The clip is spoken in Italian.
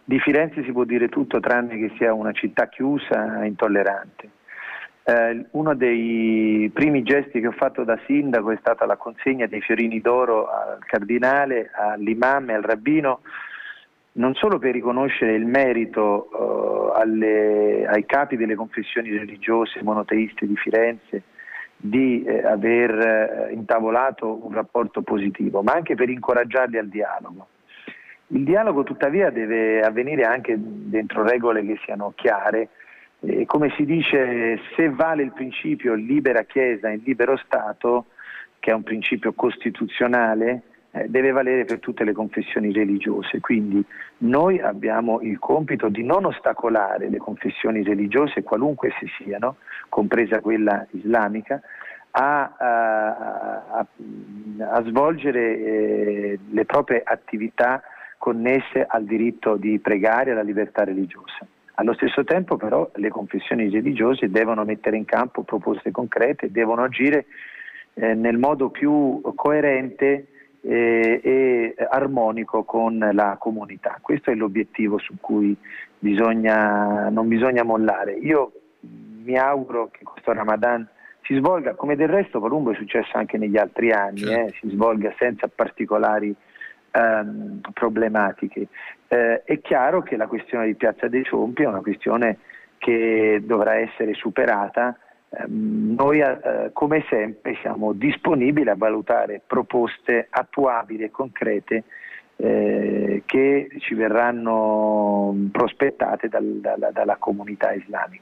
Di Firenze si può dire tutto tranne che sia una città chiusa e intollerante. Uno dei primi gesti che ho fatto da sindaco è stata la consegna dei fiorini d'oro al cardinale, all'imam e al rabbino, non solo per riconoscere il merito ai capi delle confessioni religiose monoteiste di Firenze di aver intavolato un rapporto positivo, ma anche per incoraggiarli al dialogo. Il dialogo tuttavia deve avvenire anche dentro regole che siano chiare. Come si dice, se vale il principio libera Chiesa in libero Stato, che è un principio costituzionale, deve valere per tutte le confessioni religiose. Quindi noi abbiamo il compito di non ostacolare le confessioni religiose, qualunque esse siano, compresa quella islamica, a svolgere le proprie attività connesse al diritto di pregare e alla libertà religiosa. Allo stesso tempo però le confessioni religiose devono mettere in campo proposte concrete, devono agire nel modo più coerente e armonico con la comunità. Questo è l'obiettivo su cui non bisogna mollare. Io mi auguro che questo Ramadan si svolga, come del resto qualunque è successo anche negli altri anni, si svolga senza particolari problematiche. È chiaro che la questione di Piazza dei Ciompi è una questione che dovrà essere superata. Noi come sempre siamo disponibili a valutare proposte attuabili e concrete che ci verranno prospettate dalla comunità islamica.